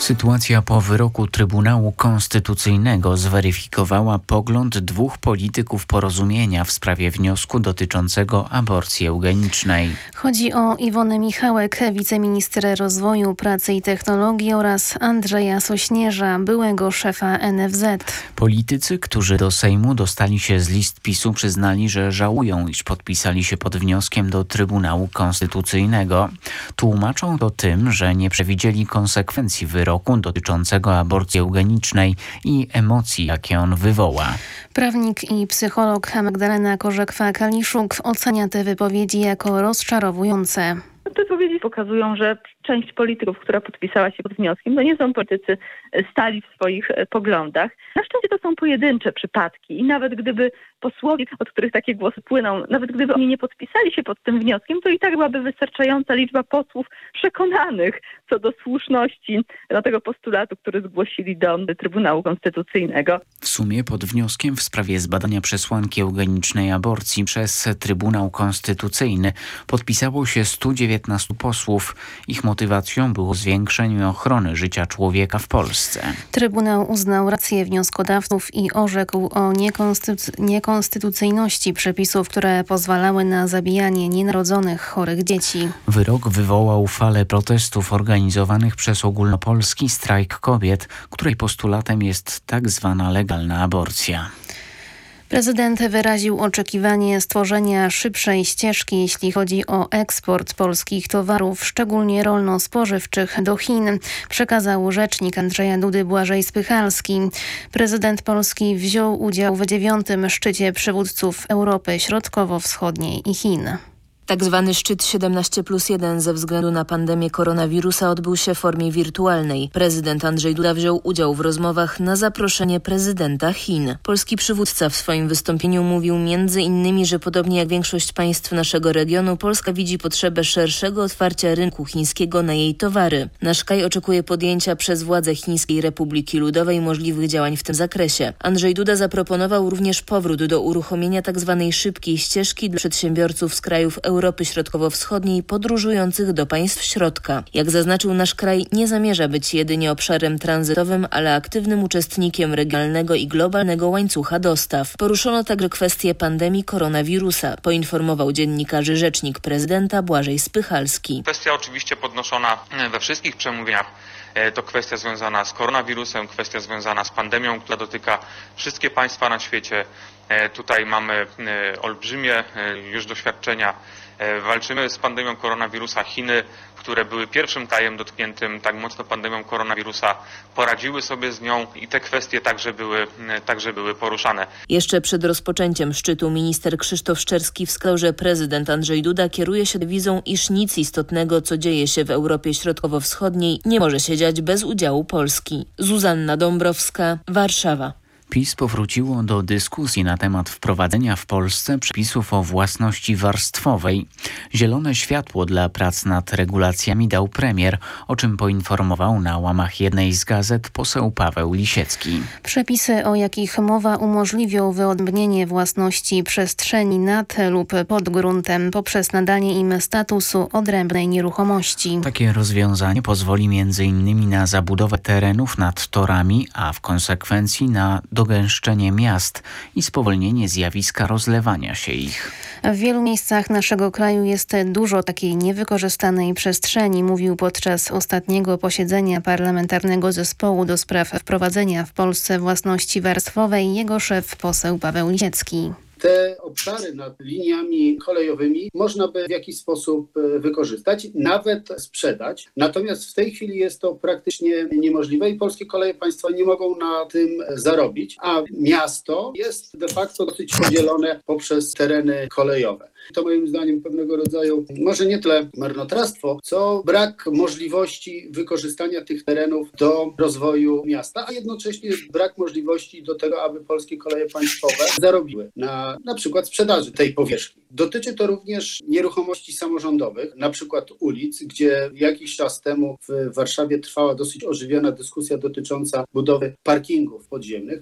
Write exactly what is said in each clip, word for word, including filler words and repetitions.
Sytuacja po wyroku Trybunału Konstytucyjnego zweryfikowała pogląd dwóch polityków Porozumienia w sprawie wniosku dotyczącego aborcji eugenicznej. Chodzi o Iwonę Michałek, wiceminister rozwoju, pracy i technologii oraz Andrzeja Sośnierza, byłego szefa N F Z. Politycy, którzy do Sejmu dostali się z list PiSu, przyznali, że żałują, iż podpisali się pod wnioskiem do Trybunału Konstytucyjnego. Tłumaczą to tym, że nie przewidzieli konsekwencji wyroku dotyczącego aborcji eugenicznej i emocji, jakie on wywoła. Prawnik i psycholog Magdalena Korzekwa-Kaliszuk ocenia te wypowiedzi jako rozczarowujące. Te wypowiedzi pokazują, że część polityków, która podpisała się pod wnioskiem, to nie są politycy stali w swoich poglądach. Na szczęście to są pojedyncze przypadki i nawet gdyby posłowie, od których takie głosy płyną, nawet gdyby oni nie podpisali się pod tym wnioskiem, to i tak byłaby wystarczająca liczba posłów przekonanych co do słuszności do tego postulatu, który zgłosili do Trybunału Konstytucyjnego. W sumie pod wnioskiem w sprawie zbadania przesłanki eugenicznej aborcji przez Trybunał Konstytucyjny podpisało się stu dziewiętnastu posłów. Ich motywacją było zwiększenie ochrony życia człowieka w Polsce. Trybunał uznał rację wnioskodawców i orzekł o niekonstytu- niekonstytucyjności przepisów, które pozwalały na zabijanie nienarodzonych chorych dzieci. Wyrok wywołał falę protestów organizowanych przez ogólnopolski strajk kobiet, której postulatem jest tak zwana legalna aborcja. Prezydent wyraził oczekiwanie stworzenia szybszej ścieżki, jeśli chodzi o eksport polskich towarów, szczególnie rolno-spożywczych, do Chin, przekazał rzecznik Andrzeja Dudy Błażej Spychalski. Prezydent Polski wziął udział w dziewiątym szczycie przywódców Europy Środkowo-Wschodniej i Chin. Tak zwany szczyt siedemnaście plus jeden ze względu na pandemię koronawirusa odbył się w formie wirtualnej. Prezydent Andrzej Duda wziął udział w rozmowach na zaproszenie prezydenta Chin. Polski przywódca w swoim wystąpieniu mówił między innymi, że podobnie jak większość państw naszego regionu, Polska widzi potrzebę szerszego otwarcia rynku chińskiego na jej towary. Nasz kraj oczekuje podjęcia przez władze Chińskiej Republiki Ludowej możliwych działań w tym zakresie. Andrzej Duda zaproponował również powrót do uruchomienia tzw. szybkiej ścieżki dla przedsiębiorców z krajów Europy Środkowo-Wschodniej podróżujących do państw środka. Jak zaznaczył, nasz kraj nie zamierza być jedynie obszarem tranzytowym, ale aktywnym uczestnikiem regionalnego i globalnego łańcucha dostaw. Poruszono także kwestię pandemii koronawirusa, poinformował dziennikarzy rzecznik prezydenta Błażej Spychalski. Kwestia oczywiście podnoszona we wszystkich przemówieniach. To kwestia związana z koronawirusem, kwestia związana z pandemią, która dotyka wszystkie państwa na świecie. Tutaj mamy olbrzymie już doświadczenia. Walczymy z pandemią koronawirusa. Chiny, które były pierwszym krajem dotkniętym tak mocno pandemią koronawirusa, poradziły sobie z nią i te kwestie także były, także były poruszane. Jeszcze przed rozpoczęciem szczytu minister Krzysztof Szczerski wskazał, że prezydent Andrzej Duda kieruje się wizą, iż nic istotnego, co dzieje się w Europie Środkowo-Wschodniej, nie może się dziać bez udziału Polski. Zuzanna Dąbrowska, Warszawa. PiS powróciło do dyskusji na temat wprowadzenia w Polsce przepisów o własności warstwowej. Zielone światło dla prac nad regulacjami dał premier, o czym poinformował na łamach jednej z gazet poseł Paweł Lisiecki. Przepisy, o jakich mowa, umożliwią wyodrębnienie własności przestrzeni nad lub pod gruntem poprzez nadanie im statusu odrębnej nieruchomości. Takie rozwiązanie pozwoli między innymi na zabudowę terenów nad torami, a w konsekwencji na dogęszczenie miast i spowolnienie zjawiska rozlewania się ich. W wielu miejscach naszego kraju jest dużo takiej niewykorzystanej przestrzeni, mówił podczas ostatniego posiedzenia Parlamentarnego Zespołu do spraw wprowadzenia w Polsce własności warstwowej jego szef poseł Paweł Lisiecki. Te obszary nad liniami kolejowymi można by w jakiś sposób wykorzystać, nawet sprzedać. Natomiast w tej chwili jest to praktycznie niemożliwe i polskie koleje państwowe nie mogą na tym zarobić, a miasto jest de facto dosyć podzielone poprzez tereny kolejowe. To moim zdaniem pewnego rodzaju, może nie tyle marnotrawstwo, co brak możliwości wykorzystania tych terenów do rozwoju miasta, a jednocześnie brak możliwości do tego, aby polskie koleje państwowe zarobiły na na przykład sprzedaży tej powierzchni. Dotyczy to również nieruchomości samorządowych, na przykład ulic, gdzie jakiś czas temu w Warszawie trwała dosyć ożywiona dyskusja dotycząca budowy parkingów podziemnych.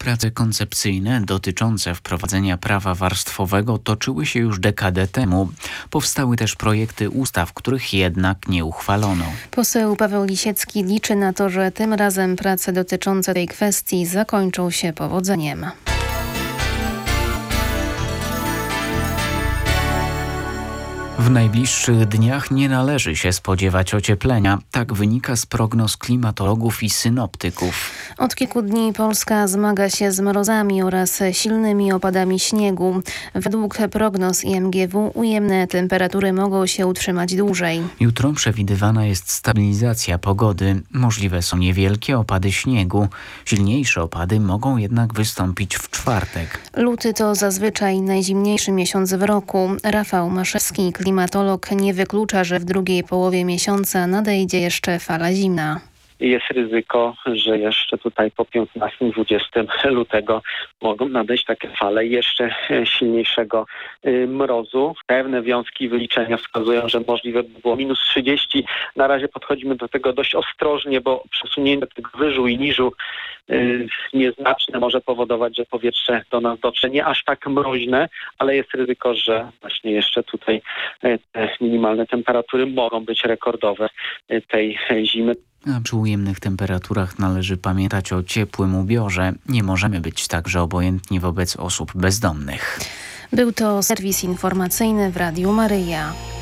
Prace koncepcyjne dotyczące wprowadzenia prawa warstwowego toczyły się już dekadę temu. Powstały też projekty ustaw, których jednak nie uchwalono. Poseł Paweł Lisiecki liczy na to, że tym razem prace dotyczące tej kwestii zakończą się powodzeniem. W najbliższych dniach nie należy się spodziewać ocieplenia. Tak wynika z prognoz klimatologów i synoptyków. Od kilku dni Polska zmaga się z mrozami oraz silnymi opadami śniegu. Według prognoz I M G W ujemne temperatury mogą się utrzymać dłużej. Jutro przewidywana jest stabilizacja pogody. Możliwe są niewielkie opady śniegu. Silniejsze opady mogą jednak wystąpić w czwartek. Luty to zazwyczaj najzimniejszy miesiąc w roku. Rafał Maszewski, klimatolog, nie wyklucza, że w drugiej połowie miesiąca nadejdzie jeszcze fala zimna. Jest ryzyko, że jeszcze tutaj po piętnastego dwudziestego lutego mogą nadejść takie fale jeszcze silniejszego mrozu. Pewne wiązki wyliczenia wskazują, że możliwe by było minus trzydzieści. Na razie podchodzimy do tego dość ostrożnie, bo przesunięcie tego wyżu i niżu nieznaczne może powodować, że powietrze do nas dotrze. Nie aż tak mroźne, ale jest ryzyko, że właśnie jeszcze tutaj te minimalne temperatury mogą być rekordowe tej zimy. A przy ujemnych temperaturach należy pamiętać o ciepłym ubiorze. Nie możemy być także obojętni wobec osób bezdomnych. Był to serwis informacyjny w Radiu Maryja.